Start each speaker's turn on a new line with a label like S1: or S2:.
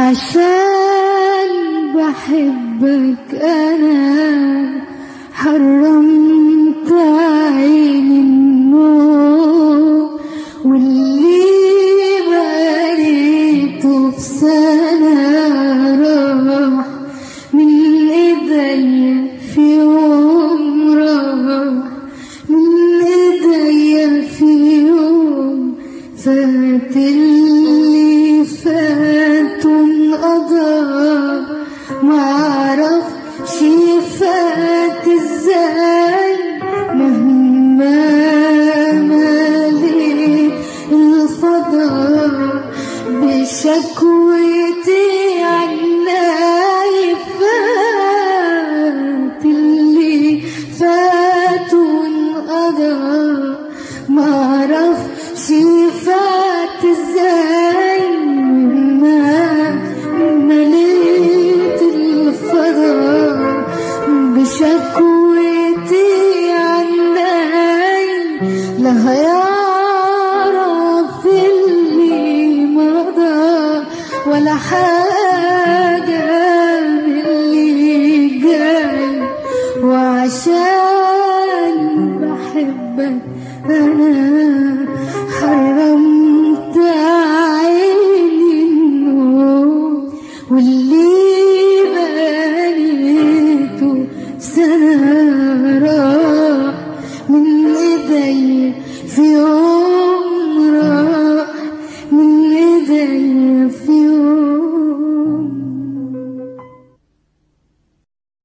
S1: وعشان بحبك أنا حرمت عيني النوم، واللي بقيته في سنة راح من إيديا في يوم، راح من إيديا في يوم. فات اللي فات وانقضى، معرفش فات ازاي، مهما مليت الفضاء بشكوتي عناي. فات اللي فات وانقضى، معرفش فات ازاي، مهما مليت الفضاء بشكوتي عناي. لا هيعرف اللي مضى ولا حاجة من اللي جاي، وعشان بحبك أنا حرمت عيني النوم، واللي بنيته سنة راح من إيدي في يوم.